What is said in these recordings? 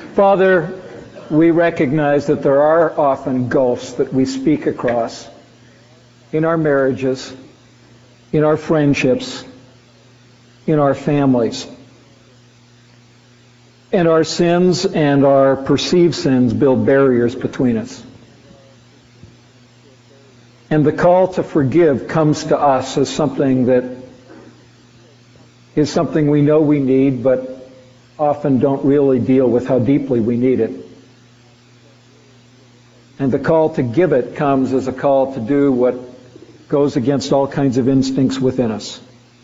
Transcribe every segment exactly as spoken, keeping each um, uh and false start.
Father, we recognize that there are often gulfs that we speak across in our marriages, in our friendships, in our families. And our sins and our perceived sins build barriers between us. And the call to forgive comes to us as something that is something we know we need, but often don't really deal with how deeply we need it. And the call to give it comes as a call to do what goes against all kinds of instincts within us.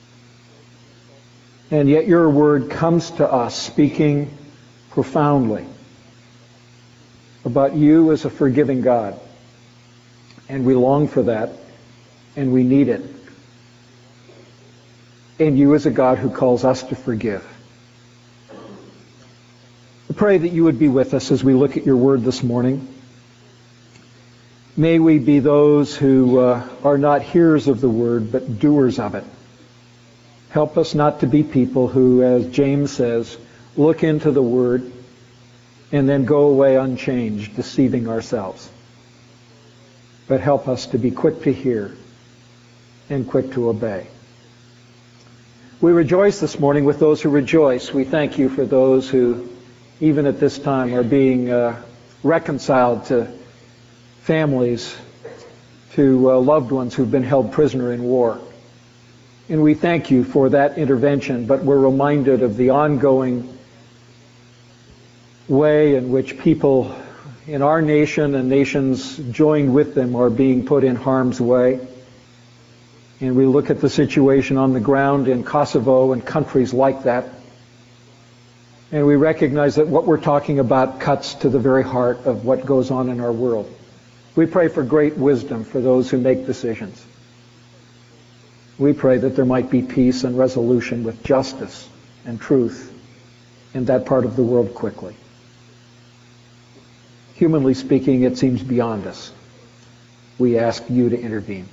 And yet your word comes to us speaking profoundly about you as a forgiving God. And we long for that, and we need it. And you as a God who calls us to forgive. I pray that you would be with us as we look at your word this morning. May we be those who uh, are not hearers of the word, but doers of it. Help us not to be people who, as James says, look into the word and then go away unchanged, deceiving ourselves. But help us to be quick to hear and quick to obey. We rejoice this morning with those who rejoice. We thank you for those who, even at this time, are being uh, reconciled to families, to uh, loved ones who've been held prisoner in war. And we thank you for that intervention, but we're reminded of the ongoing way in which people in our nation and nations joined with them are being put in harm's way. And we look at the situation on the ground in Kosovo and countries like that. And we recognize that what we're talking about cuts to the very heart of what goes on in our world. We pray for great wisdom for those who make decisions. We pray that there might be peace and resolution with justice and truth in that part of the world quickly. Humanly speaking, it seems beyond us. We ask you to intervene.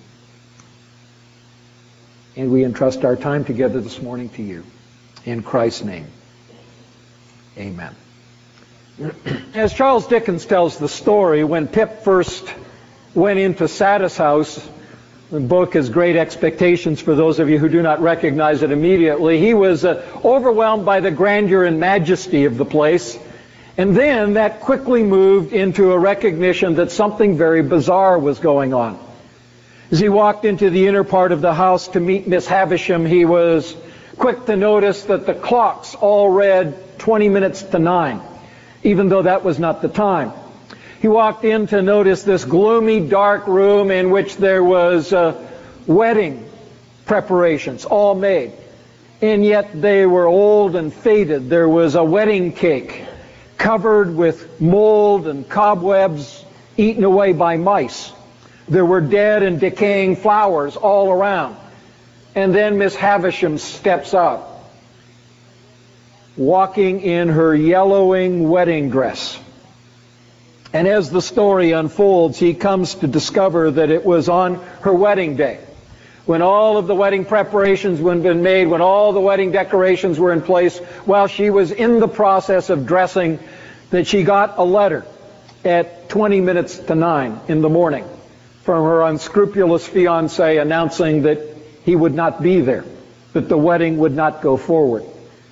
And we entrust our time together this morning to you. In Christ's name, amen. As Charles Dickens tells the story, when Pip first went into Satis House, the book is Great Expectations for those of you who do not recognize it immediately, he was uh, overwhelmed by the grandeur and majesty of the place. And then that quickly moved into a recognition that something very bizarre was going on. As he walked into the inner part of the house to meet Miss Havisham, he was quick to notice that the clocks all read twenty minutes to nine, even though that was not the time. He walked in to notice this gloomy, dark room in which there was uh, wedding preparations all made. And yet they were old and faded. There was a wedding cake covered with mold and cobwebs eaten away by mice. There were dead and decaying flowers all around. And then Miss Havisham steps up, walking in her yellowing wedding dress. And as the story unfolds, he comes to discover that it was on her wedding day, when all of the wedding preparations had been made, when all the wedding decorations were in place, while she was in the process of dressing, that she got a letter at twenty minutes to nine in the morning from her unscrupulous fiancé announcing that he would not be there, that the wedding would not go forward.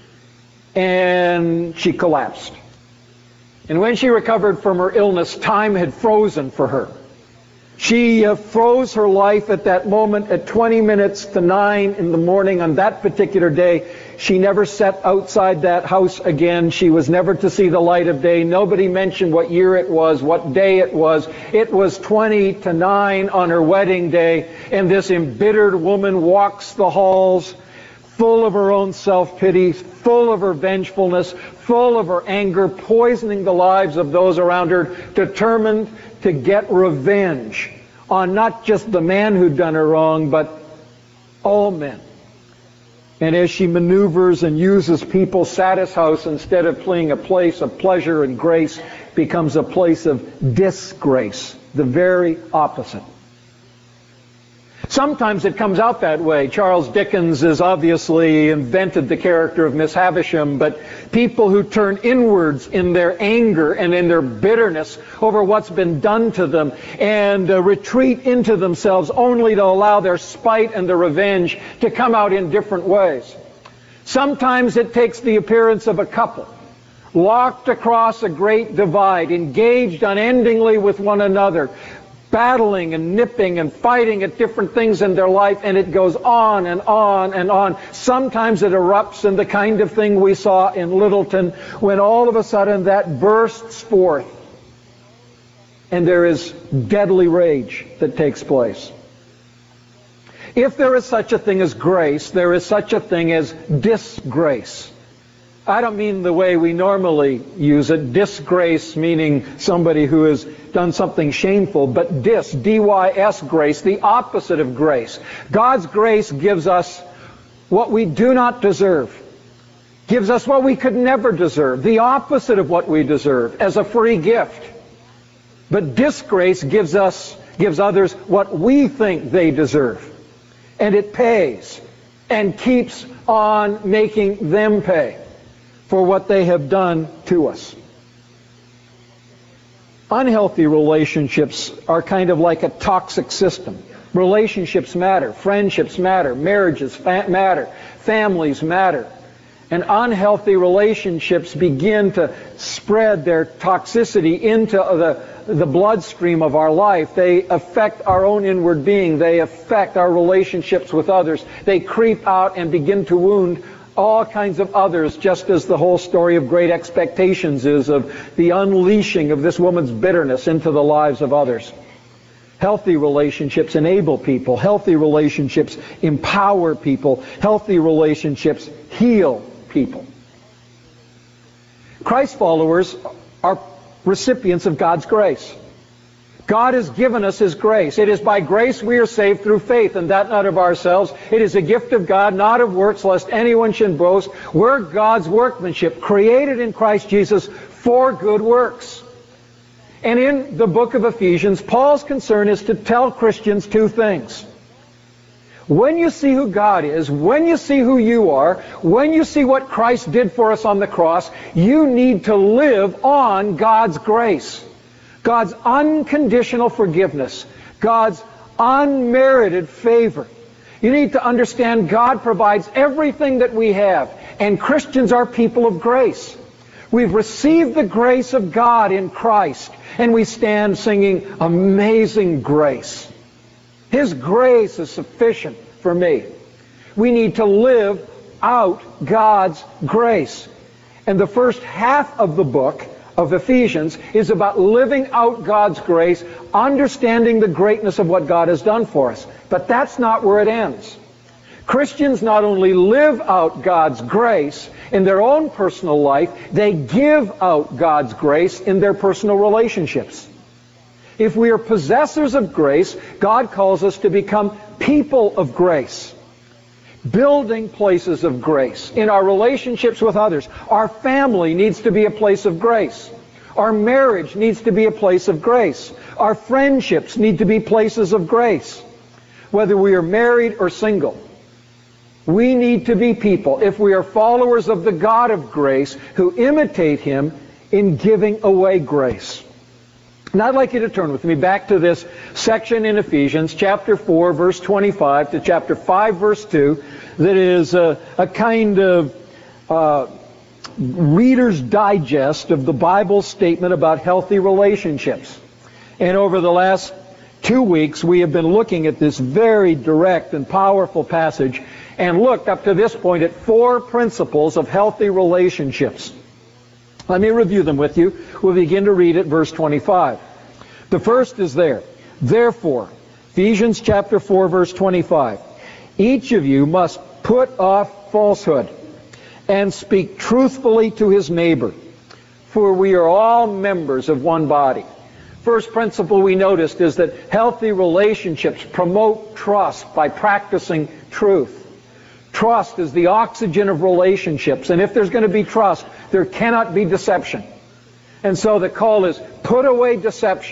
And she collapsed. And when she recovered from her illness, time had frozen for her. She uh, froze her life at that moment at twenty minutes to nine in the morning on that particular day. She never set outside that house again. She was never to see the light of day. Nobody mentioned what year it was, what day it was. It was twenty to nine on her wedding day, and this embittered woman walks the halls full of her own self-pity, full of her vengefulness, full of her anger, poisoning the lives of those around her, determined to get revenge on not just the man who'd done her wrong, but all men. And as she maneuvers and uses people, Satis House, instead of being a place of pleasure and grace, becomes a place of disgrace, the very opposite. Sometimes it comes out that way. Charles Dickens has obviously invented the character of Miss Havisham, but people who turn inwards in their anger and in their bitterness over what's been done to them and uh, retreat into themselves only to allow their spite and their revenge to come out in different ways. Sometimes it takes the appearance of a couple locked across a great divide, engaged unendingly with one another, battling and nipping and fighting at different things in their life, and it goes on and on and on. Sometimes it erupts in the kind of thing we saw in Littleton, when all of a sudden that bursts forth and there is deadly rage that takes place. If there is such a thing as grace, there is such a thing as disgrace. I don't mean the way we normally use it, disgrace meaning somebody who has done something shameful, but dis, D Y S, grace, the opposite of grace. God's grace gives us what we do not deserve, gives us what we could never deserve, the opposite of what we deserve, as a free gift. But disgrace gives us, gives others what we think they deserve, and it pays and keeps on making them pay for what they have done to us. Unhealthy relationships are kind of like a toxic system. Relationships matter, friendships matter, marriages fa- matter, families matter. And unhealthy relationships begin to spread their toxicity into the, the bloodstream of our life. They affect our own inward being. They affect our relationships with others. They creep out and begin to wound all kinds of others, just as the whole story of Great Expectations is, of the unleashing of this woman's bitterness into the lives of others. Healthy relationships enable people. Healthy relationships empower people. Healthy relationships heal people. Christ followers are recipients of God's grace. God has given us His grace. It is by grace we are saved through faith, and that not of ourselves. It is a gift of God, not of works, lest anyone should boast. We're God's workmanship, created in Christ Jesus for good works. And in the book of Ephesians, Paul's concern is to tell Christians two things. When you see who God is, when you see who you are, when you see what Christ did for us on the cross, you need to live on God's grace. God's unconditional forgiveness, God's unmerited favor. You need to understand God provides everything that we have, and Christians are people of grace. We've received the grace of God in Christ, and we stand singing Amazing Grace. His grace is sufficient for me. We need to live out God's grace. And the first half of the book of Ephesians is about living out God's grace, understanding the greatness of what God has done for us. But that's not where it ends. Christians not only live out God's grace in their own personal life, they give out God's grace in their personal relationships. If we are possessors of grace, God calls us to become people of grace, building places of grace in our relationships with others. Our family needs to be a place of grace. Our marriage needs to be a place of grace. Our friendships need to be places of grace. Whether we are married or single, we need to be people, if we are followers of the God of grace, who imitate Him in giving away grace. And I'd like you to turn with me back to this section in Ephesians, chapter four, verse twenty-five, to chapter five, verse two, that is a, a kind of uh, Reader's Digest of the Bible's statement about healthy relationships. And over the last two weeks, we have been looking at this very direct and powerful passage and looked up to this point at four principles of healthy relationships. Let me review them with you. We'll begin to read at verse twenty-five. The first is there. Therefore, Ephesians chapter four, verse twenty-five. Each of you must put off falsehood and speak truthfully to his neighbor, for we are all members of one body. First principle we noticed is that healthy relationships promote trust by practicing truth. Trust is the oxygen of relationships, and if there's going to be trust, there cannot be deception. And so the call is, put away deception.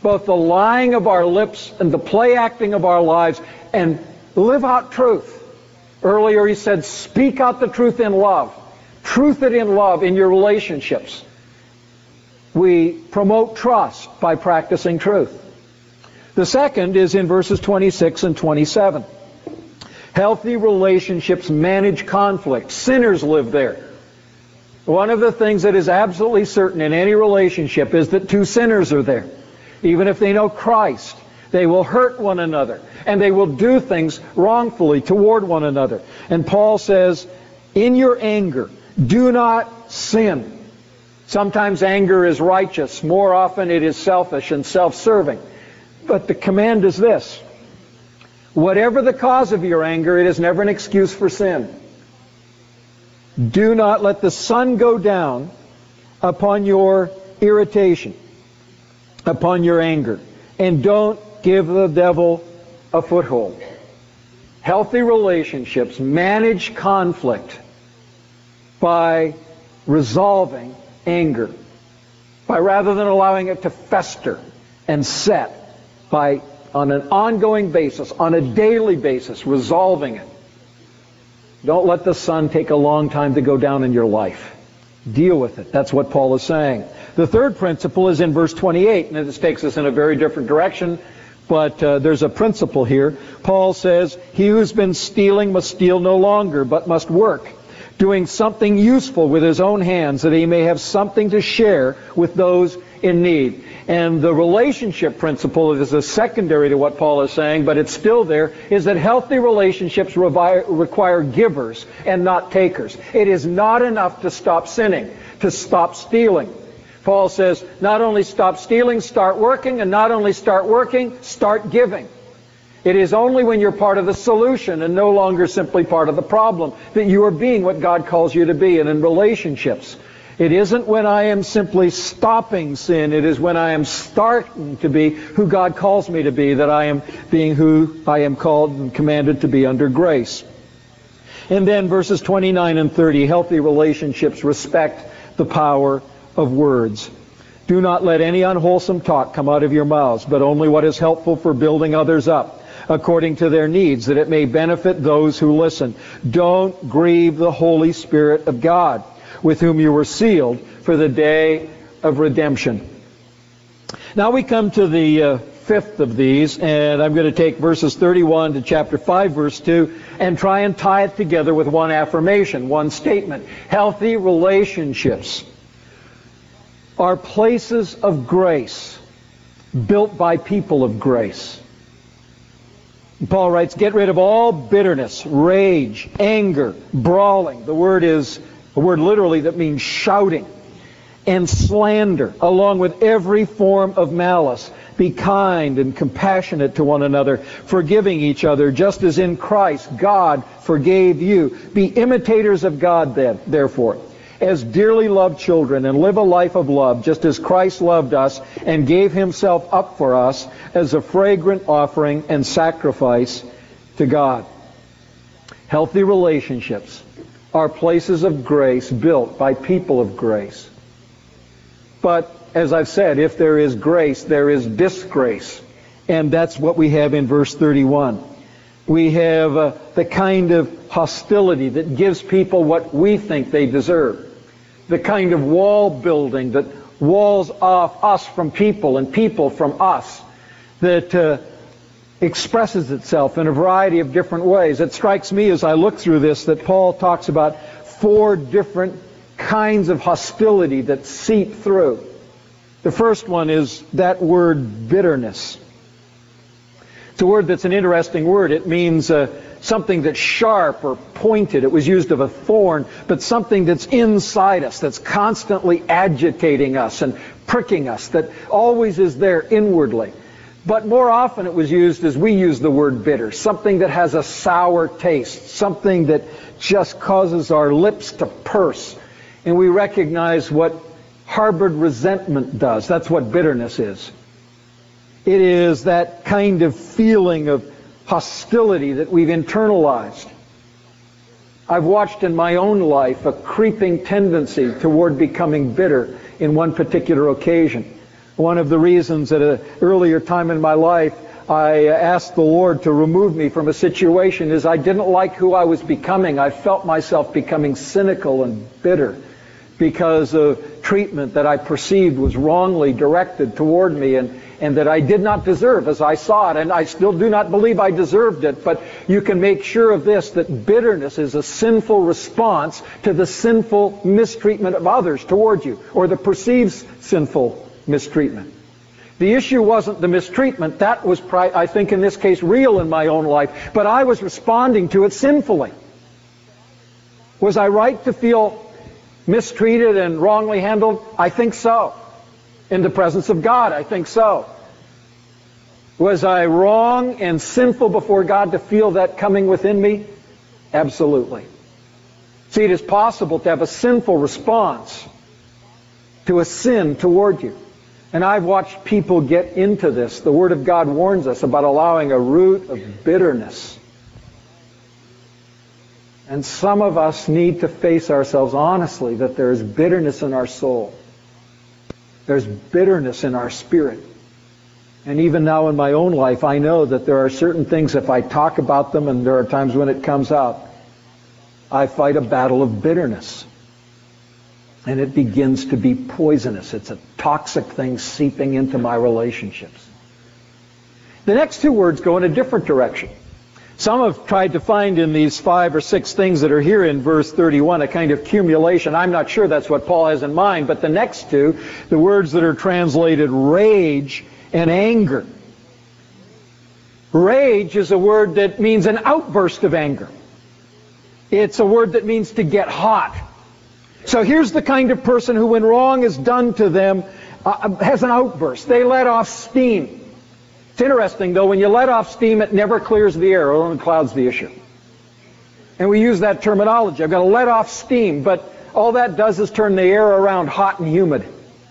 both the lying of our lips and the play acting of our lives, and live out truth. Earlier he said, speak out the truth in love. Truth it in love in your relationships. We promote trust by practicing truth. The second is in verses twenty-six and twenty-seven. Healthy relationships manage conflict. Sinners live there. One of the things that is absolutely certain in any relationship is that two sinners are there. Even if they know Christ, they will hurt one another, and they will do things wrongfully toward one another. And Paul says, in your anger, do not sin. Sometimes anger is righteous. More often it is selfish and self-serving. But the command is this. Whatever the cause of your anger, it is never an excuse for sin. Do not let the sun go down upon your irritation, upon your anger, and don't give the devil a foothold. Healthy relationships manage conflict by resolving anger, by rather than allowing it to fester and set, by on an ongoing basis, on a daily basis, resolving it. Don't let the sun take a long time to go down in your life. Deal with it. That's what Paul is saying. The third principle is in verse twenty-eight, and this takes us in a very different direction, but uh, there's a principle here. Paul says, he who's been stealing must steal no longer, but must work, doing something useful with his own hands, that he may have something to share with those in need. And the relationship principle is a secondary to what Paul is saying, but it's still there, is that healthy relationships revi- require givers and not takers. It is not enough to stop sinning, to stop stealing. Paul says, not only stop stealing, start working, and not only start working, start giving. It is only when you're part of the solution and no longer simply part of the problem that you are being what God calls you to be. And in relationships, it isn't when I am simply stopping sin, it is when I am starting to be who God calls me to be, that I am being who I am called and commanded to be under grace. And then verses twenty-nine and thirty, healthy relationships respect the power of words. Do not let any unwholesome talk come out of your mouths, but only what is helpful for building others up, according to their needs, that it may benefit those who listen. Don't grieve the Holy Spirit of God, with whom you were sealed for the day of redemption. Now we come to the uh, fifth of these, and I'm going to take verses thirty-one to chapter five, verse two, and try and tie it together with one affirmation, one statement. Healthy relationships are places of grace, built by people of grace. Paul writes, get rid of all bitterness, rage, anger, brawling. The word is a word literally that means shouting, and slander, along with every form of malice. Be kind and compassionate to one another, forgiving each other, just as in Christ God forgave you. Be imitators of God, then, therefore, as dearly loved children, and live a life of love, just as Christ loved us and gave himself up for us as a fragrant offering and sacrifice to God. Healthy relationships are places of grace built by people of grace. But, as I've said, if there is grace, there is disgrace. And that's what we have in verse thirty-one. We have uh, the kind of hostility that gives people what we think they deserve. The kind of wall building that walls off us from people and people from us, that uh, expresses itself in a variety of different ways. It strikes me as I look through this that Paul talks about four different kinds of hostility that seep through. The first one is that word bitterness. It's a word that's an interesting word. It means uh, something that's sharp or pointed. It was used of a thorn, but something that's inside us, that's constantly agitating us and pricking us, that always is there inwardly. But more often it was used as we use the word bitter, something that has a sour taste, something that just causes our lips to purse. And we recognize what harbored resentment does. That's what bitterness is. It is that kind of feeling of hostility that we've internalized. I've watched in my own life a creeping tendency toward becoming bitter in one particular occasion. One of the reasons at an earlier time in my life I asked the Lord to remove me from a situation is I didn't like who I was becoming. I felt myself becoming cynical and bitter because of treatment that I perceived was wrongly directed toward me and, and that I did not deserve as I saw it. And I still do not believe I deserved it. But you can make sure of this, that bitterness is a sinful response to the sinful mistreatment of others toward you, or the perceived sinful mistreatment. The issue wasn't the mistreatment. That was, I think in this case, real in my own life. But I was responding to it sinfully. Was I right to feel mistreated and wrongly handled? I think so. In the presence of God, I think so. Was I wrong and sinful before God to feel that coming within me? Absolutely. See, it is possible to have a sinful response to a sin toward you. And I've watched people get into this. The Word of God warns us about allowing a root of bitterness. And some of us need to face ourselves honestly that there is bitterness in our soul. There's bitterness in our spirit. And even now in my own life, I know that there are certain things, if I talk about them, and there are times when it comes out, I fight a battle of bitterness. And it begins to be poisonous. It's a toxic thing seeping into my relationships. The next two words go in a different direction. Some have tried to find in these five or six things that are here in verse thirty-one a kind of accumulation. I'm not sure that's what Paul has in mind, but the next two, the words that are translated rage and anger. Rage is a word that means an outburst of anger. It's a word that means to get hot. So here's the kind of person who, when wrong is done to them, uh, has an outburst. They let off steam. It's interesting, though, when you let off steam, it never clears the air. It only clouds the issue. And we use that terminology. I've got to let off steam, but all that does is turn the air around hot and humid.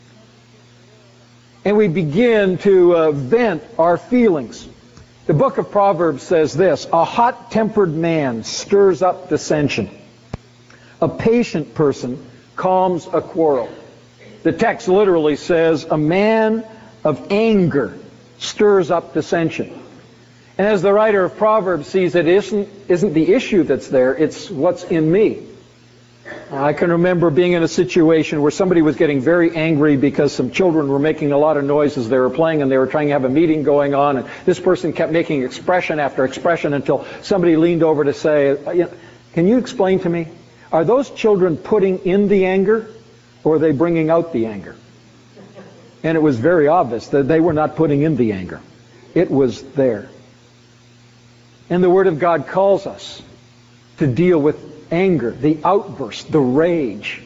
And we begin to uh, vent our feelings. The book of Proverbs says this: a hot-tempered man stirs up dissension. A patient person calms a quarrel. The text literally says, a man of anger stirs up dissension. And as the writer of Proverbs sees it, isn't, isn't the issue that's there, it's what's in me. I can remember being in a situation where somebody was getting very angry because some children were making a lot of noise as they were playing, and they were trying to have a meeting going on, and this person kept making expression after expression until somebody leaned over to say, can you explain to me? Are those children putting in the anger, or are they bringing out the anger? And it was very obvious that they were not putting in the anger. It was there. And the Word of God calls us to deal with anger, the outburst, the rage.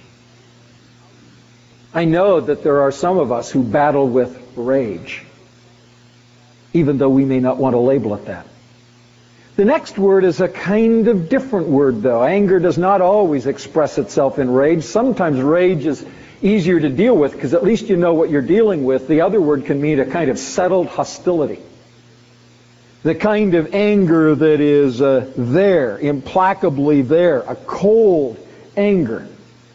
I know that there are some of us who battle with rage, even though we may not want to label it that. The next word is a kind of different word, though. Anger does not always express itself in rage. Sometimes rage is easier to deal with because at least you know what you're dealing with. The other word can mean a kind of settled hostility. The kind of anger that is uh, there, implacably there, a cold anger.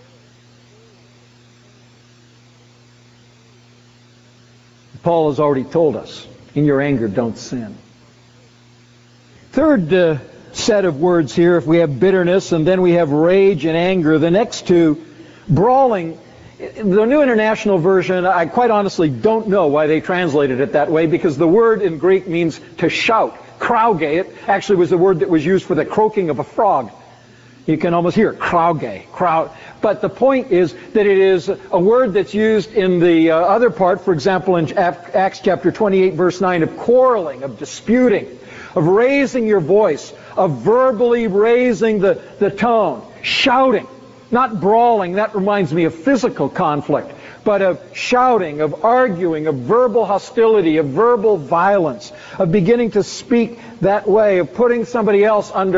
Paul has already told us, in your anger, don't sin. Third uh, set of words here, if we have bitterness and then we have rage and anger, the next two, brawling. The New International Version, I quite honestly don't know why they translated it that way, because the word in Greek means to shout. Krauge, it actually was the word that was used for the croaking of a frog. You can almost hear it, krauge, crowd. But the point is that it is a word that's used in the uh, other part, for example, in Acts chapter twenty-eight, verse nine, of quarreling, of disputing, of raising your voice, of verbally raising the, the tone, shouting, not brawling. That reminds me of physical conflict, but of shouting, of arguing, of verbal hostility, of verbal violence, of beginning to speak that way, of putting somebody else under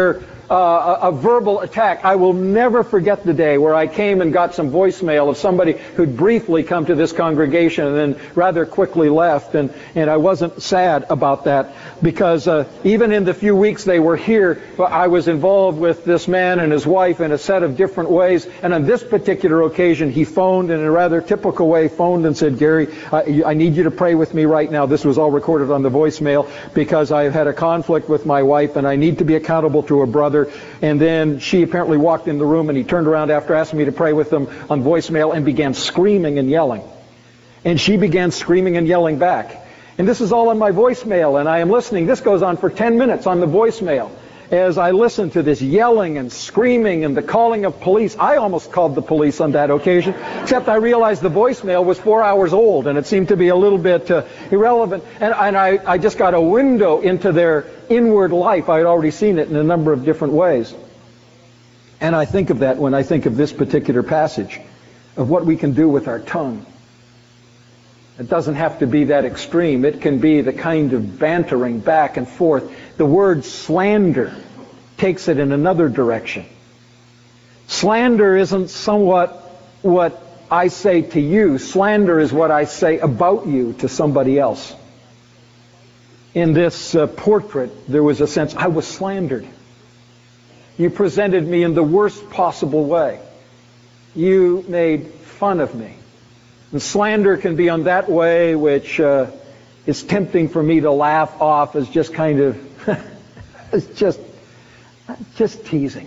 uh, a, a verbal attack. I will never forget the day where I came and got some voicemail of somebody who'd briefly come to this congregation and then rather quickly left. And, and I wasn't sad about that because uh, even in the few weeks they were here, I was involved with this man and his wife in a set of different ways. And on this particular occasion, he phoned in a rather typical way, phoned and said, Gary, I, I need you to pray with me right now. This was all recorded on the voicemail because I've had a conflict with my wife and I need to be accountable to a brother. And then she apparently walked in the room and he turned around after asking me to pray with him on voicemail and began screaming and yelling. And she began screaming and yelling back. And this is all on my voicemail and I am listening. This goes on for ten minutes on the voicemail. As I listened to this yelling and screaming and the calling of police, I almost called the police on that occasion, except I realized the voicemail was four hours old and it seemed to be a little bit uh, irrelevant. And, and I, I just got a window into their inward life. I had already seen it in a number of different ways. And I think of that when I think of this particular passage, of what we can do with our tongue. It doesn't have to be that extreme. It can be the kind of bantering back and forth. The word slander takes it in another direction. Slander isn't somewhat what I say to you. Slander is what I say about you to somebody else. In this uh, portrait, there was a sense, I was slandered. You presented me in the worst possible way. You made fun of me. And slander can be on that way which uh, is tempting for me to laugh off as just kind of, it's just, just teasing.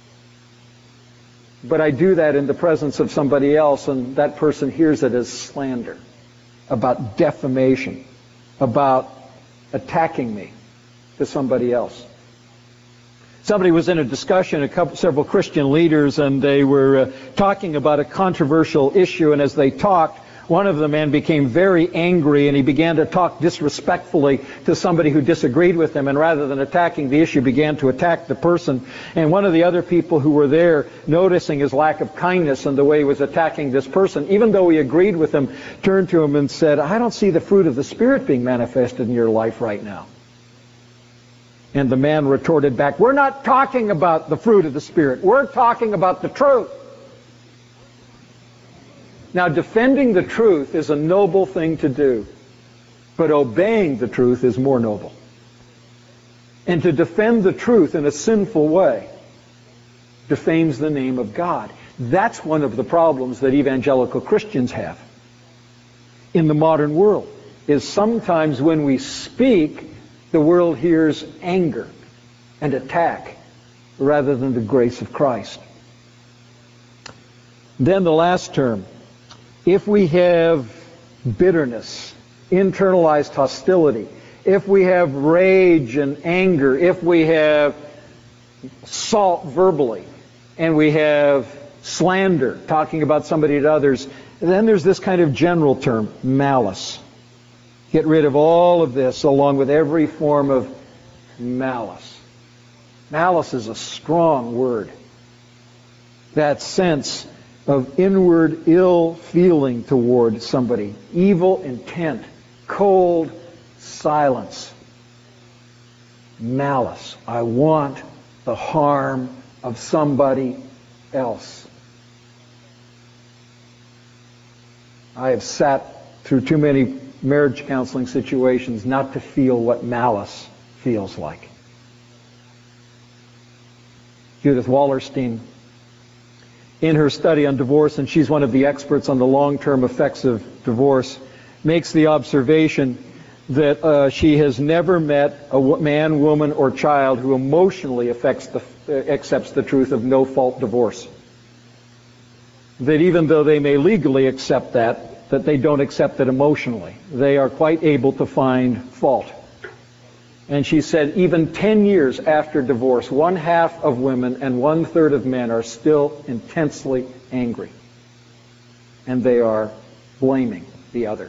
But I do that in the presence of somebody else, and that person hears it as slander, about defamation, about attacking me to somebody else. Somebody was in a discussion, a couple, several Christian leaders, and they were uh, talking about a controversial issue, and as they talked, one of the men became very angry, and he began to talk disrespectfully to somebody who disagreed with him, and rather than attacking the issue, began to attack the person. And one of the other people who were there, noticing his lack of kindness and the way he was attacking this person, even though he agreed with him, turned to him and said, I don't see the fruit of the Spirit being manifested in your life right now. And the man retorted back, we're not talking about the fruit of the Spirit. We're talking about the truth. Now, defending the truth is a noble thing to do, but obeying the truth is more noble. And to defend the truth in a sinful way defames the name of God. That's one of the problems that evangelical Christians have in the modern world, is sometimes when we speak, the world hears anger and attack rather than the grace of Christ. Then the last term, if we have bitterness, internalized hostility, if we have rage and anger, if we have salt verbally, and we have slander, talking about somebody to others, then there's this kind of general term, malice. Get rid of all of this along with every form of malice. Malice is a strong word. That sense of inward ill feeling toward somebody, evil intent, cold silence, malice. I want the harm of somebody else. I have sat through too many marriage counseling situations not to feel what malice feels like. Judith Wallerstein, in her study on divorce, and she's one of the experts on the long-term effects of divorce, makes the observation that uh, she has never met a man, woman, or child who emotionally affects the, uh, accepts the truth of no-fault divorce. That even though they may legally accept that, that they don't accept it emotionally. They are quite able to find fault. And she said even ten years after divorce, one half of women and one third of men are still intensely angry. And they are blaming the other.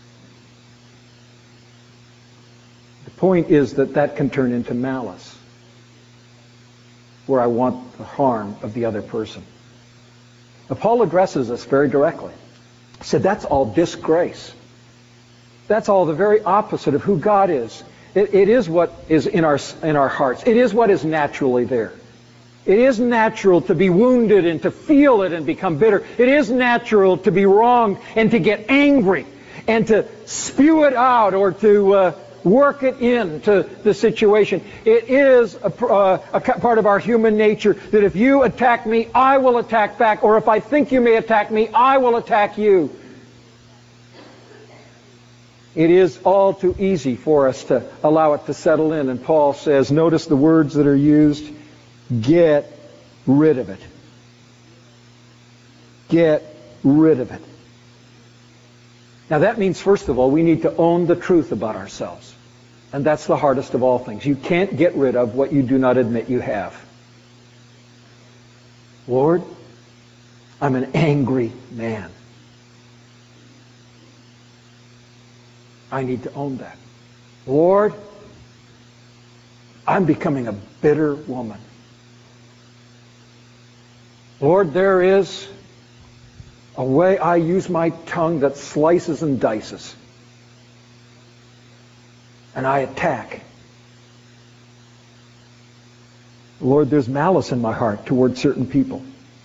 The point is that that can turn into malice, where I want the harm of the other person. Now, Paul addresses us very directly. He said that's all disgrace. That's all the very opposite of who God is. It, it is what is in our, in our hearts. It is what is naturally there. It is natural to be wounded and to feel it and become bitter. It is natural to be wronged and to get angry and to spew it out or to uh, work it into the situation. It is a, uh, a part of our human nature that if you attack me, I will attack back. Or if I think you may attack me, I will attack you. It is all too easy for us to allow it to settle in. And Paul says, notice the words that are used, get rid of it. Get rid of it. Now that means, first of all, we need to own the truth about ourselves. And that's the hardest of all things. You can't get rid of what you do not admit you have. Lord, I'm an angry man. I need to own that. Lord, I'm becoming a bitter woman. Lord, there is a way I use my tongue that slices and dices. And I attack. Lord, there's malice in my heart toward certain people.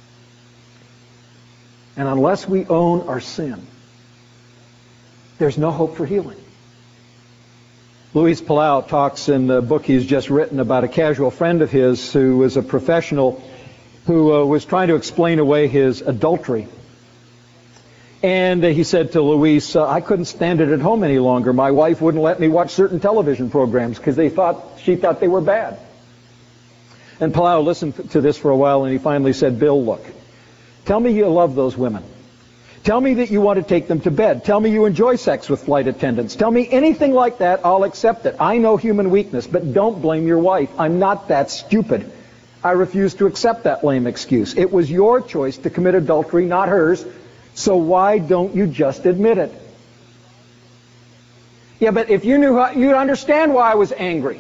And unless we own our sin, there's no hope for healing. Luis Palau talks in the book he's just written about a casual friend of his who was a professional who uh, was trying to explain away his adultery. And uh, he said to Luis, uh, I couldn't stand it at home any longer. My wife wouldn't let me watch certain television programs because they thought she thought they were bad. And Palau listened to this for a while, and he finally said, Bill, look, tell me you love those women. Tell me that you want to take them to bed. Tell me you enjoy sex with flight attendants. Tell me anything like that, I'll accept it. I know human weakness, but don't blame your wife. I'm not that stupid. I refuse to accept that lame excuse. It was your choice to commit adultery, not hers, so why don't you just admit it? Yeah, but if you knew how, you'd understand why I was angry.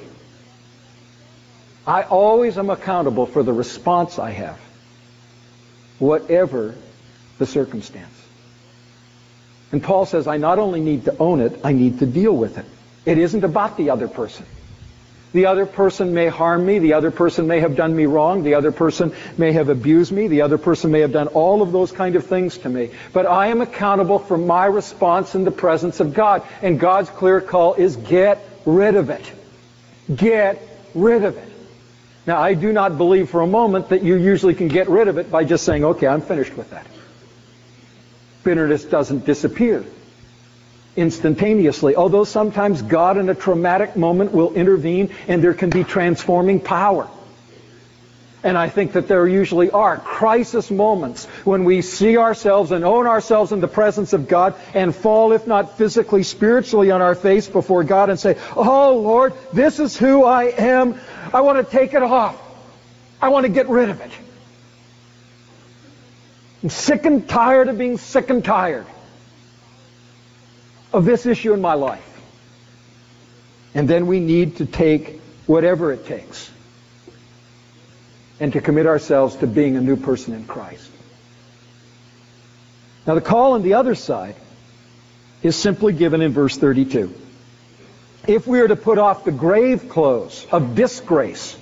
I always am accountable for the response I have, whatever the circumstance. And Paul says, I not only need to own it, I need to deal with it. It isn't about the other person. The other person may harm me. The other person may have done me wrong. The other person may have abused me. The other person may have done all of those kind of things to me. But I am accountable for my response in the presence of God. And God's clear call is get rid of it. Get rid of it. Now, I do not believe for a moment that you usually can get rid of it by just saying, okay, I'm finished with that. Bitterness doesn't disappear instantaneously, although sometimes God in a traumatic moment will intervene and there can be transforming power. And I think that there usually are crisis moments when we see ourselves and own ourselves in the presence of God and fall, if not physically, spiritually on our face before God and say, oh Lord, this is who I am. I want to take it off. I want to get rid of it. I'm sick and tired of being sick and tired of this issue in my life. And then we need to take whatever it takes and to commit ourselves to being a new person in Christ. Now the call on the other side is simply given in verse thirty-two. If we are to put off the grave clothes of disgrace,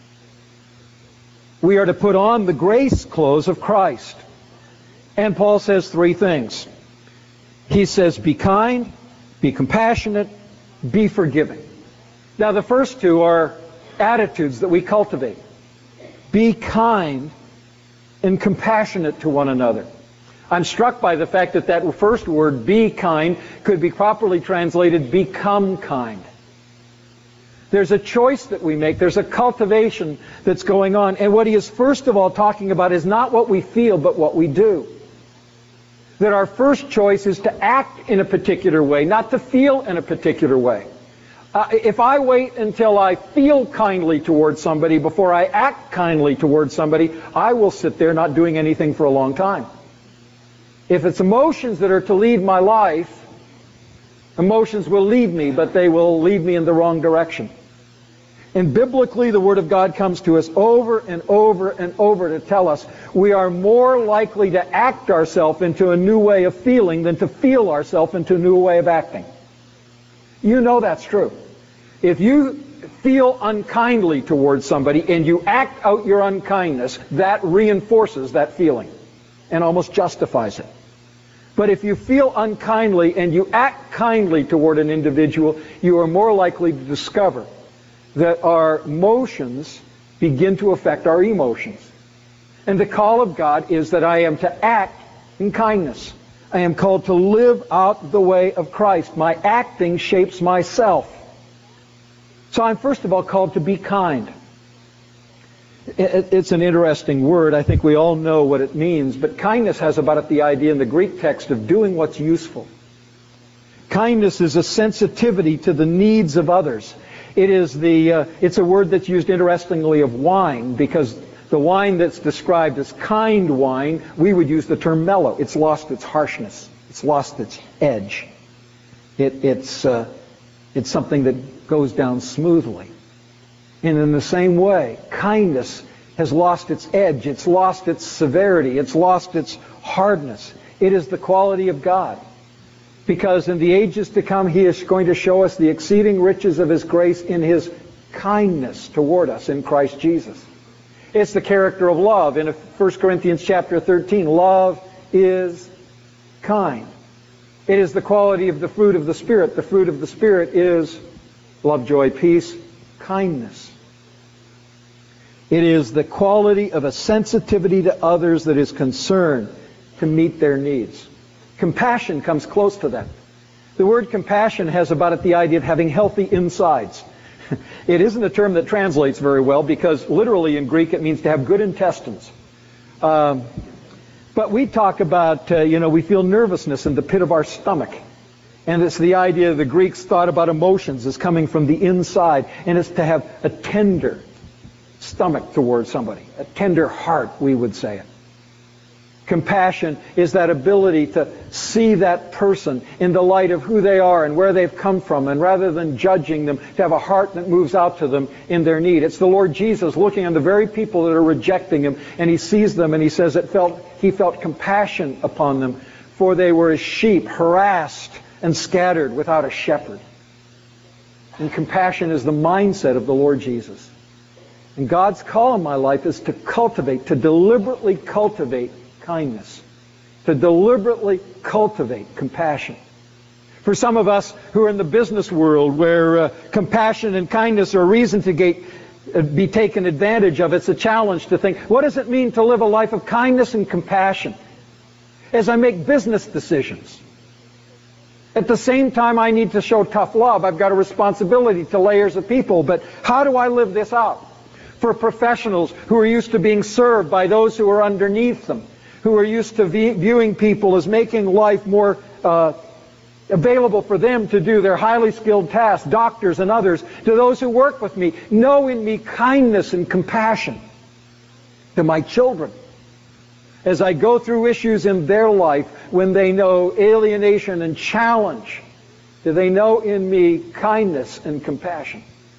we are to put on the grace clothes of Christ. And Paul says three things. He says, be kind, be compassionate, be forgiving. Now the first two are attitudes that we cultivate. Be kind and compassionate to one another. I'm struck by the fact that that first word, be kind, could be properly translated, become kind. There's a choice that we make. There's a cultivation that's going on. And what he is first of all talking about is not what we feel, but what we do. That our first choice is to act in a particular way, not to feel in a particular way. Uh, if I wait until I feel kindly towards somebody before I act kindly towards somebody, I will sit there not doing anything for a long time. If it's emotions that are to lead my life, emotions will lead me, but they will lead me in the wrong direction. And biblically, the Word of God comes to us over and over and over to tell us we are more likely to act ourselves into a new way of feeling than to feel ourselves into a new way of acting. You know that's true. If you feel unkindly towards somebody and you act out your unkindness, that reinforces that feeling and almost justifies it. But if you feel unkindly and you act kindly toward an individual, you are more likely to discover that our emotions begin to affect our emotions. And the call of God is that I am to act in kindness. I am called to live out the way of Christ. My acting shapes myself. So I'm first of all called to be kind. It's an interesting word. I think we all know what it means, but kindness has about it the idea in the Greek text of doing what's useful. Kindness is a sensitivity to the needs of others. It is the, uh, it's a word that's used interestingly of wine, because the wine that's described as kind wine, we would use the term mellow. It's lost its harshness. It's lost its edge. It, it's, uh, it's something that goes down smoothly. And in the same way, kindness has lost its edge. It's lost its severity. It's lost its hardness. It is the quality of God. Because in the ages to come, He is going to show us the exceeding riches of His grace in His kindness toward us in Christ Jesus. It's the character of love. In First Corinthians chapter thirteen, love is kind. It is the quality of the fruit of the Spirit. The fruit of the Spirit is love, joy, peace, kindness. It is the quality of a sensitivity to others that is concerned to meet their needs. Compassion comes close to that. The word compassion has about it the idea of having healthy insides. It isn't a term that translates very well because literally in Greek it means to have good intestines. Um, but we talk about, uh, you know, we feel nervousness in the pit of our stomach. And it's the idea the Greeks thought about emotions as coming from the inside. And it's to have a tender stomach towards somebody. A tender heart, we would say it. Compassion is that ability to see that person in the light of who they are and where they've come from, and rather than judging them, to have a heart that moves out to them in their need. It's the Lord Jesus looking on the very people that are rejecting Him, and He sees them and He says it felt, He felt compassion upon them, for they were as sheep, harassed and scattered without a shepherd. And compassion is the mindset of the Lord Jesus. And God's call in my life is to cultivate, to deliberately cultivate kindness, to deliberately cultivate compassion. For some of us who are in the business world where uh, compassion and kindness are a reason to get, uh, be taken advantage of, it's a challenge to think, what does it mean to live a life of kindness and compassion as I make business decisions? At the same time, I need to show tough love. I've got a responsibility to layers of people, but how do I live this out? For professionals who are used to being served by those who are underneath them, who are used to viewing people as making life more uh, available for them to do their highly skilled tasks, doctors and others, to those who work with me, know in me kindness and compassion. To my children, as I go through issues in their life when they know alienation and challenge, do they know in me kindness and compassion?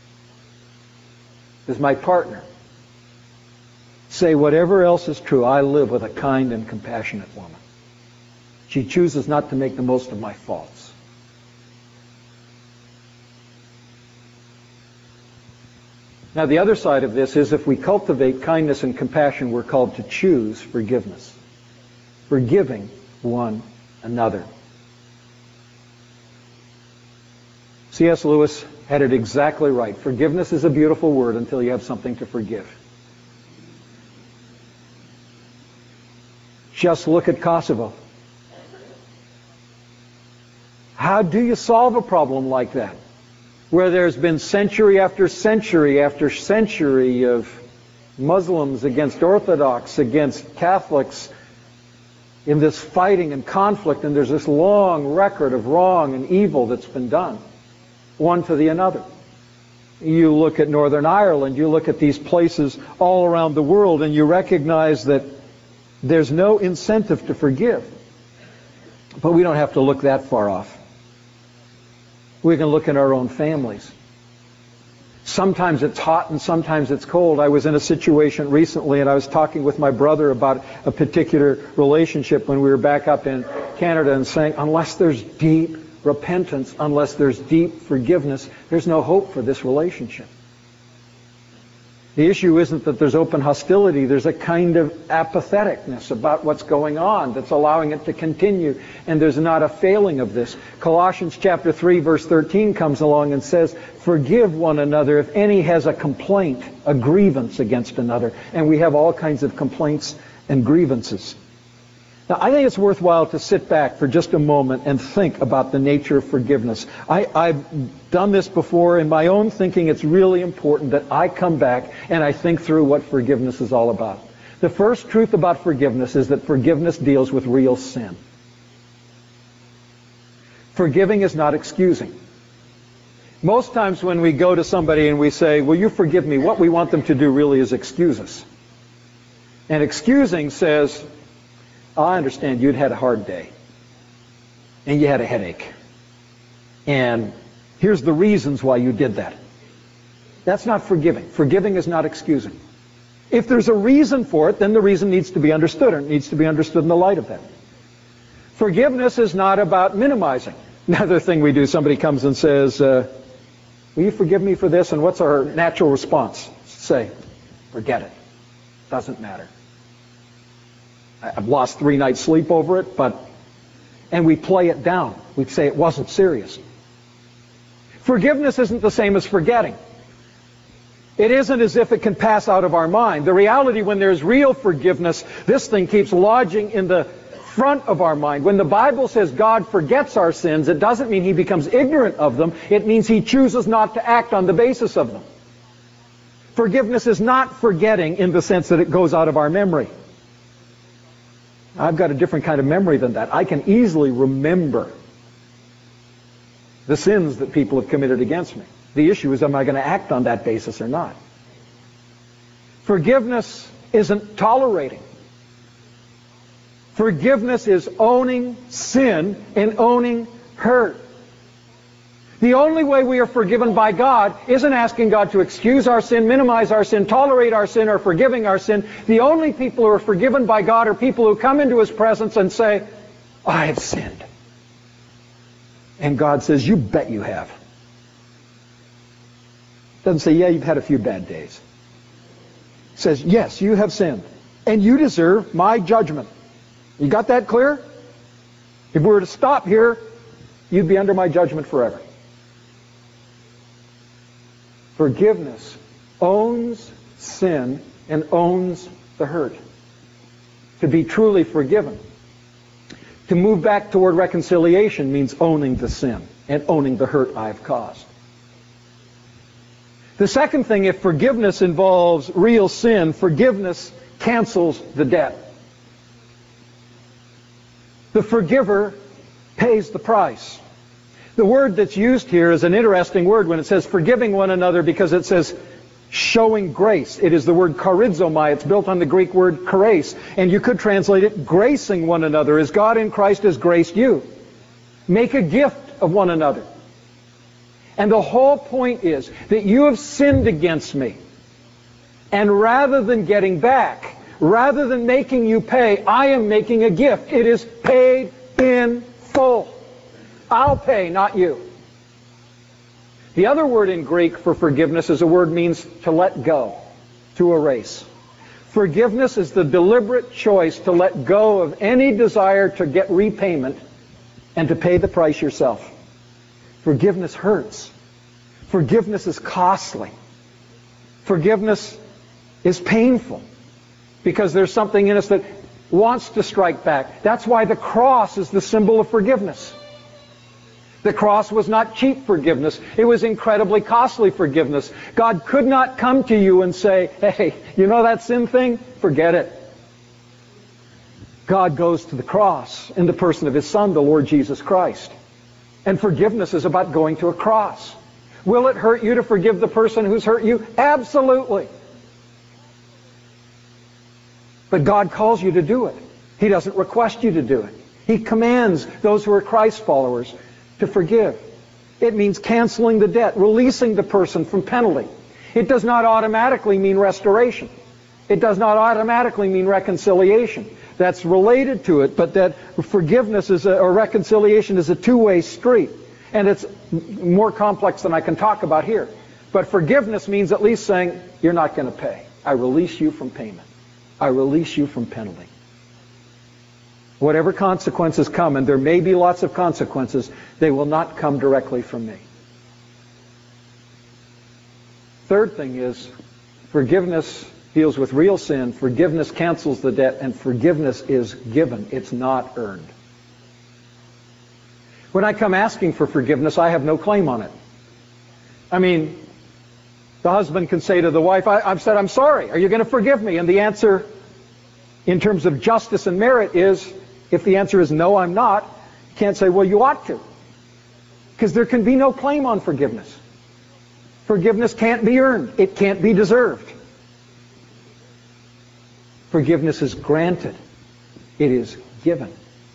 Does my partner say, whatever else is true, I live with a kind and compassionate woman. She chooses not to make the most of my faults. Now, the other side of this is if we cultivate kindness and compassion, we're called to choose forgiveness. Forgiving one another. C S Lewis had it exactly right. Forgiveness is a beautiful word until you have something to forgive. Just look at Kosovo. How do you solve a problem like that? Where there's been century after century after century of Muslims against Orthodox, against Catholics, in this fighting and conflict, and there's this long record of wrong and evil that's been done, one to the another. You look at Northern Ireland, you look at these places all around the world, and you recognize that there's no incentive to forgive. But we don't have to look that far off. We can look in our own families. Sometimes it's hot and sometimes it's cold. I was in a situation recently and I was talking with my brother about a particular relationship when we were back up in Canada and saying, unless there's deep repentance, unless there's deep forgiveness, there's no hope for this relationship. The issue isn't that there's open hostility. There's a kind of apatheticness about what's going on that's allowing it to continue. And there's not a failing of this. Colossians chapter three, verse thirteen comes along and says, forgive one another if any has a complaint, a grievance against another. And we have all kinds of complaints and grievances. Now, I think it's worthwhile to sit back for just a moment and think about the nature of forgiveness. I, I've done this before. In my own thinking, it's really important that I come back and I think through what forgiveness is all about. The first truth about forgiveness is that forgiveness deals with real sin. Forgiving is not excusing. Most times when we go to somebody and we say, will you forgive me, what we want them to do really is excuse us. And excusing says, I understand you'd had a hard day, and you had a headache, and here's the reasons why you did that. That's not forgiving. Forgiving is not excusing. If there's a reason for it, then the reason needs to be understood, or it needs to be understood in the light of that. Forgiveness is not about minimizing. Another thing we do, somebody comes and says, uh, will you forgive me for this? And what's our natural response? Say, forget it. Doesn't matter. I've lost three nights' sleep over it, but... And we play it down. We say it wasn't serious. Forgiveness isn't the same as forgetting. It isn't as if it can pass out of our mind. The reality, when there's real forgiveness, this thing keeps lodging in the front of our mind. When the Bible says God forgets our sins, it doesn't mean He becomes ignorant of them. It means He chooses not to act on the basis of them. Forgiveness is not forgetting in the sense that it goes out of our memory. I've got a different kind of memory than that. I can easily remember the sins that people have committed against me. The issue is, am I going to act on that basis or not? Forgiveness isn't tolerating. Forgiveness is owning sin and owning hurt. The only way we are forgiven by God isn't asking God to excuse our sin, minimize our sin, tolerate our sin, or forgiving our sin. The only people who are forgiven by God are people who come into His presence and say, I have sinned. And God says, you bet you have. Doesn't say, yeah, you've had a few bad days. It says, yes, you have sinned. And you deserve my judgment. You got that clear? If we were to stop here, you'd be under my judgment forever. Forgiveness owns sin and owns the hurt. To be truly forgiven, to move back toward reconciliation, means owning the sin and owning the hurt I've caused. The second thing, if forgiveness involves real sin, forgiveness cancels the debt. The forgiver pays the price. The word that's used here is an interesting word when it says forgiving one another, because it says showing grace. It is the word charizomai. It's built on the Greek word charis. And you could translate it gracing one another as God in Christ has graced you. Make a gift of one another. And the whole point is that you have sinned against me. And rather than getting back, rather than making you pay, I am making a gift. It is paid in full. I'll pay, not you. The other word in Greek for forgiveness is a word means to let go, to erase. Forgiveness is the deliberate choice to let go of any desire to get repayment and to pay the price yourself. Forgiveness hurts. Forgiveness is costly. Forgiveness is painful because there's something in us that wants to strike back. That's why the cross is the symbol of forgiveness. The cross was not cheap forgiveness. It was incredibly costly forgiveness. God could not come to you and say, hey, you know that sin thing? Forget it. God goes to the cross in the person of His Son, the Lord Jesus Christ. And forgiveness is about going to a cross. Will it hurt you to forgive the person who's hurt you? Absolutely. But God calls you to do it. He doesn't request you to do it. He commands those who are Christ followers to forgive. It means canceling the debt, releasing the person from penalty. It does not automatically mean restoration. It does not automatically mean reconciliation. that's related to it, but that forgiveness is a, or reconciliation is a two-way street. And it's more complex than I can talk about here. But forgiveness means at least saying, you're not going to pay. I release you from payment. I release you from penalty. Whatever consequences come, and there may be lots of consequences, they will not come directly from me. Third thing is, forgiveness deals with real sin. Forgiveness cancels the debt, and forgiveness is given. It's not earned. When I come asking for forgiveness, I have no claim on it. I mean, the husband can say to the wife, I, I've said I'm sorry. Are you going to forgive me? And the answer, in terms of justice and merit, is, if the answer is no, I'm not, you can't say, well, you ought to. Because there can be no claim on forgiveness. Forgiveness can't be earned. It can't be deserved. Forgiveness is granted. It is given.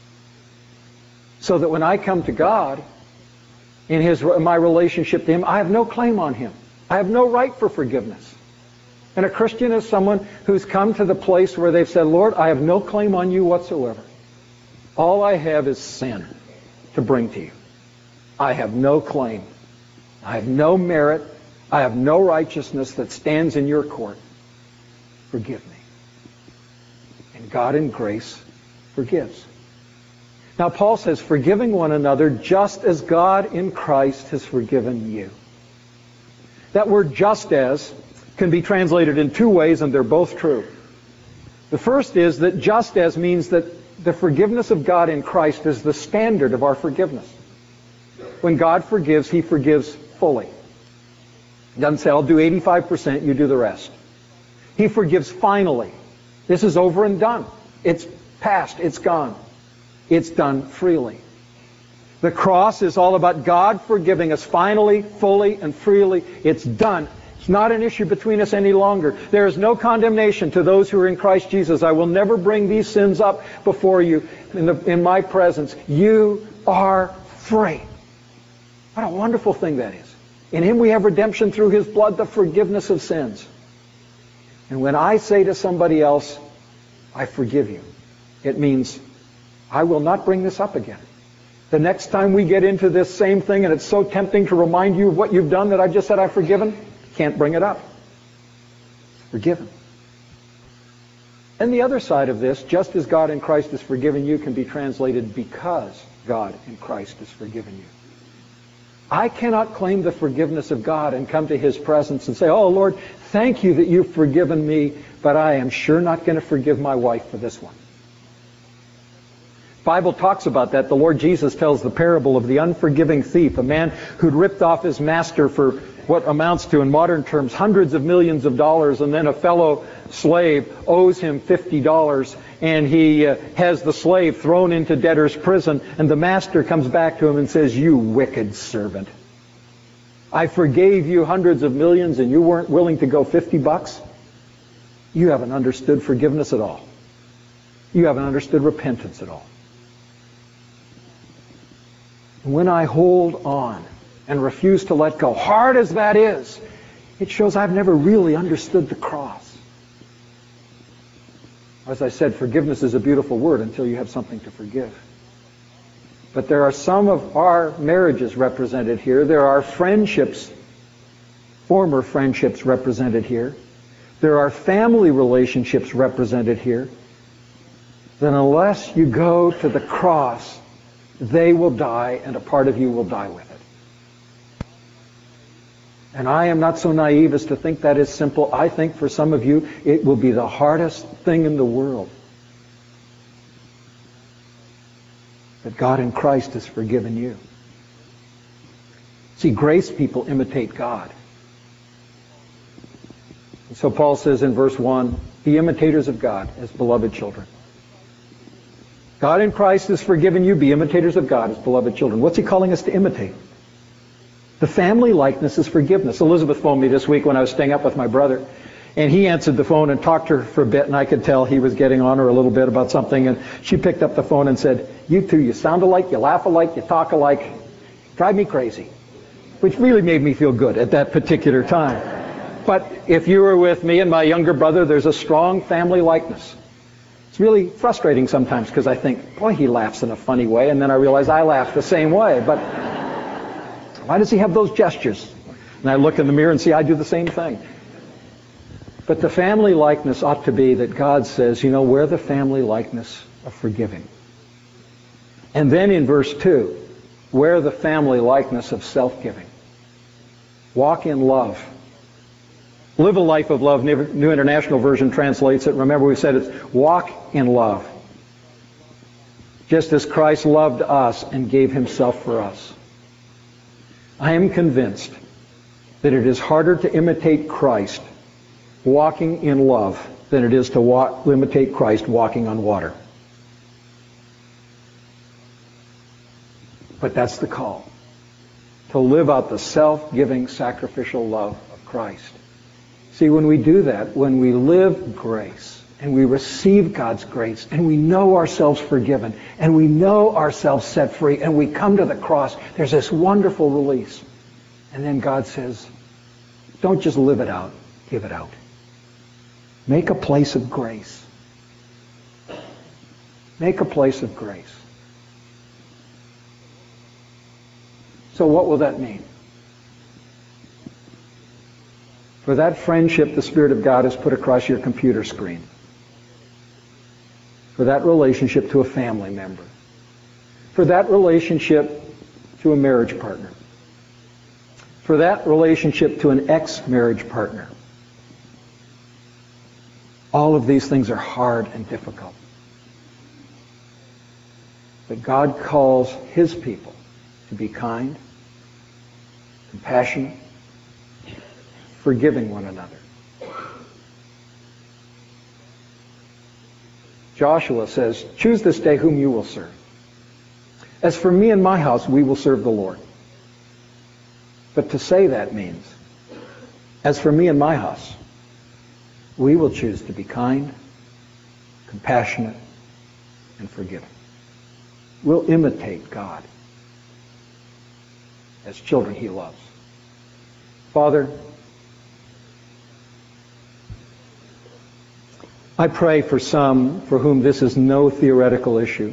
So that when I come to God, in his, in my relationship to him, I have no claim on him. I have no right for forgiveness. And a Christian is someone who's come to the place where they've said, Lord, I have no claim on you whatsoever. All I have is sin to bring to you. I have no claim. I have no merit. I have no righteousness that stands in your court. Forgive me. And God in grace forgives. Now Paul says, forgiving one another just as God in Christ has forgiven you. That word just as can be translated in two ways, and they're both true. The first is that just as means that the forgiveness of God in Christ is the standard of our forgiveness. When God forgives, he forgives fully. He doesn't say, I'll do eighty-five percent, you do the rest. He forgives finally. This is over and done. It's past. It's gone. It's done freely. The cross is all about God forgiving us finally, fully, and freely. It's done. It's not an issue between us any longer. There is no condemnation to those who are in Christ Jesus. I will never bring these sins up before you in, the, in my presence. You are free. What a wonderful thing that is. In him we have redemption through his blood, the forgiveness of sins. And when I say to somebody else, I forgive you, it means I will not bring this up again. The next time we get into this same thing and it's so tempting to remind you of what you've done that I just said I've forgiven, can't bring it up. Forgiven. And the other side of this, just as God in Christ has forgiven you, can be translated because God in Christ has forgiven you. I cannot claim the forgiveness of God and come to his presence and say, oh Lord, thank you that you've forgiven me, but I am sure not going to forgive my wife for this one. The Bible talks about that. The Lord Jesus tells the parable of the unforgiving thief, a man who'd ripped off his master for what amounts to, in modern terms, hundreds of millions of dollars, and then a fellow slave owes him fifty dollars, and he uh, has the slave thrown into debtor's prison, and the master comes back to him and says, you wicked servant. I forgave you hundreds of millions and you weren't willing to go fifty bucks? You haven't understood forgiveness at all. You haven't understood repentance at all. When I hold on and refuse to let go, hard as that is, it shows I've never really understood the cross. As I said, forgiveness is a beautiful word until you have something to forgive. But there are some of our marriages represented here. There are friendships, former friendships represented here. There are family relationships represented here. Then unless you go to the cross, they will die and a part of you will die with it. And I am not so naive as to think that is simple. I think for some of you it will be the hardest thing in the world. That God in Christ has forgiven you. See, grace people imitate God. And so Paul says in verse one, be imitators of God as beloved children. God in Christ has forgiven you. Be imitators of God as beloved children. What's he calling us to imitate? The family likeness is forgiveness. Elizabeth phoned me this week when I was staying up with my brother. And he answered the phone and talked to her for a bit, and I could tell he was getting on her a little bit about something. And she picked up the phone and said, you two, you sound alike, you laugh alike, you talk alike. Drive me crazy. Which really made me feel good at that particular time. But if you were with me and my younger brother, there's a strong family likeness. It's really frustrating sometimes because I think, boy, he laughs in a funny way, and then I realize I laugh the same way. But why does he have those gestures? And I look in the mirror and see I do the same thing. But the family likeness ought to be that God says, you know, we're the family likeness of forgiving. And then in verse two, we're the family likeness of self-giving. Walk in love. Live a life of love. New International Version translates it. Remember we said it's walk in love. Just as Christ loved us and gave himself for us. I am convinced that it is harder to imitate Christ walking in love than it is to walk, imitate Christ walking on water. But that's the call. To live out the self-giving, sacrificial love of Christ. See, when we do that, when we live grace, and we receive God's grace, and we know ourselves forgiven, and we know ourselves set free, and we come to the cross, there's this wonderful release. And then God says, don't just live it out, give it out. Make a place of grace. Make a place of grace. So what will that mean? For that friendship the Spirit of God has put across your computer screen. For that relationship to a family member. For that relationship to a marriage partner. For that relationship to an ex-marriage partner. All of these things are hard and difficult. But God calls his people to be kind, compassionate, forgiving one another. Joshua says, choose this day whom you will serve. As for me and my house, we will serve the Lord. But to say that means, as for me and my house, we will choose to be kind, compassionate, and forgiving. We'll imitate God as children he loves. Father, I pray for some for whom this is no theoretical issue.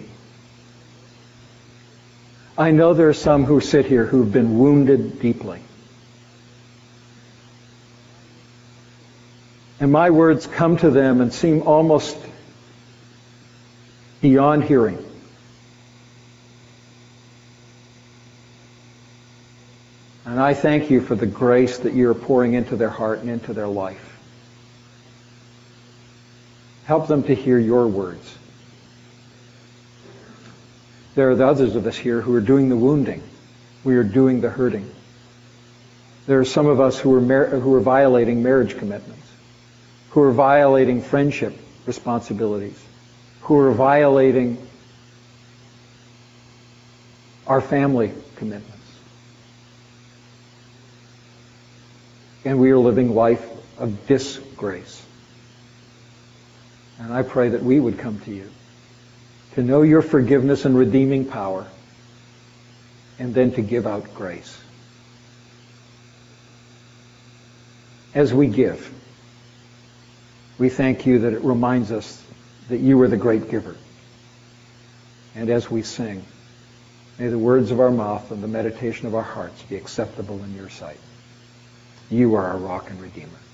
I know there are some who sit here who've been wounded deeply. And my words come to them and seem almost beyond hearing. And I thank you for the grace that you're pouring into their heart and into their life. Help them to hear your words. There are the others of us here who are doing the wounding. We are doing the hurting. There are some of us who are, mar- who are violating marriage commitments, who are violating friendship responsibilities, who are violating our family commitments. And we are living life of disgrace. And I pray that we would come to you to know your forgiveness and redeeming power, and then to give out grace. As we give, we thank you that it reminds us that you are the great giver. And as we sing, may the words of our mouth and the meditation of our hearts be acceptable in your sight. You are our rock and redeemer.